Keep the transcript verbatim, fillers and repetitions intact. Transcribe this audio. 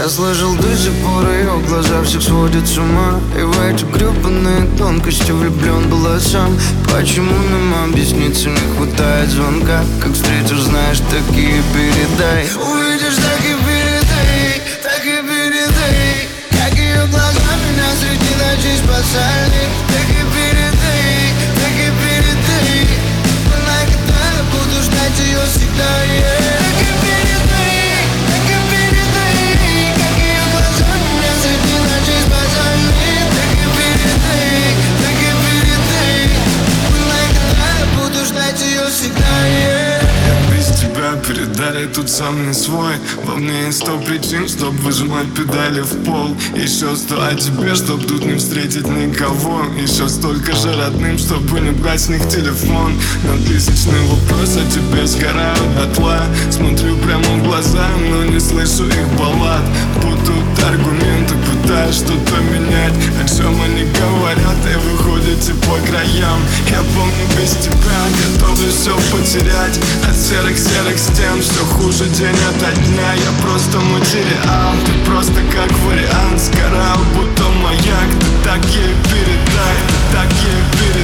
Я слышал, до сих пор ее глаза всех сводят с ума. И в эти гребаные тонкости влюблен была сам. Почему нам объясниться не хватает звонка? Как встретишь, знаешь, так и передай. Увидишь, так и передай, так и передай. Как ее глаза меня среди ночей спасали. Так и передай, так и передай. Она когда я буду ждать ее всегда, yeah. Так и передай, так и передай. Как ее глаза меня среди ночей спасали. Так и передай, так и передай. Она когда я буду ждать ее всегда, yeah. Передали, тут сам не свой. Во мне есть сто причин, чтоб выжимать педали в пол. Еще сто о тебе, чтоб тут не встретить никого. Еще столько же родным, чтобы не брать с них телефон. На тысячный вопрос о тебе сгораю дотла. Смотрю прямо в глаза, но не слышу их баллад. Путают аргументы, пытаюсь что-то менять. О чем они говорят и выходите по краям. Я помню, без тебя готовы все потерять. От серых-серых стен все хуже день ото дня. Я просто материал, ты просто как вариант. Сгорал, будто маяк, ты так ей передай, ты так ей передай.